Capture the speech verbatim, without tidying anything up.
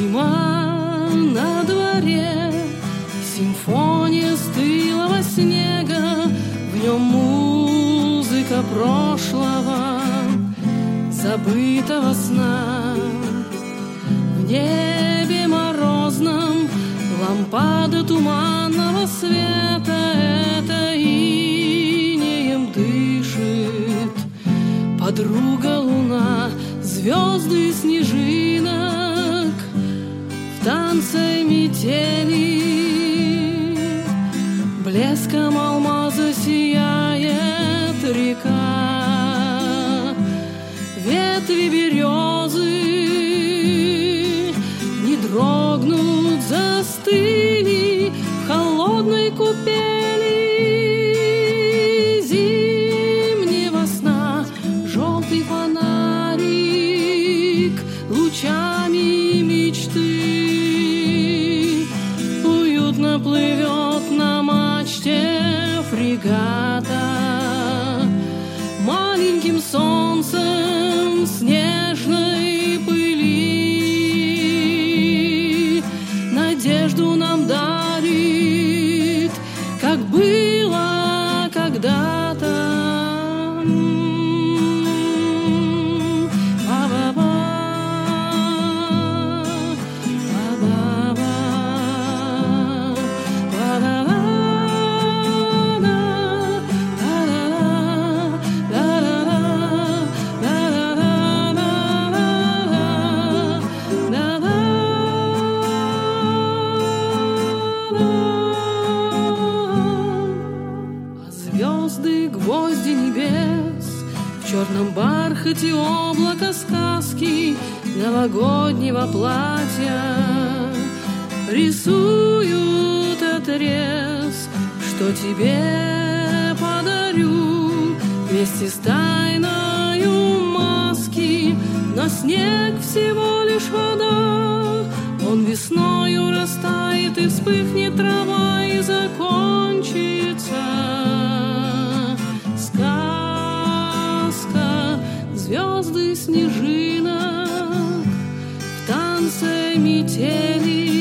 Зима на дворе, симфония стылого снега, в нем музыка прошлого, забытого сна. В небе морозном лампада туманного света, это инеем дышит подруга луна. Звезды снежинок в танце метели, блеском алмаза сияет река. Ветви березы не дрогнут, застыли в холодной купели зимнего сна. Желтый фонарик лучами мечты уютно плывет на мачте фрегата. Маленьким солнцем снежной пыли надежду нам дарит, как было когда-то. Звезды, гвозди небес, в черном бархате облака сказки новогоднего платья рисуют отрез, что тебе подарю вместе с тайною маски. Но снег всего лишь вода, он весною растает, и вспыхнет трава, и закончится сказка. Звезды снежинок в танце метели,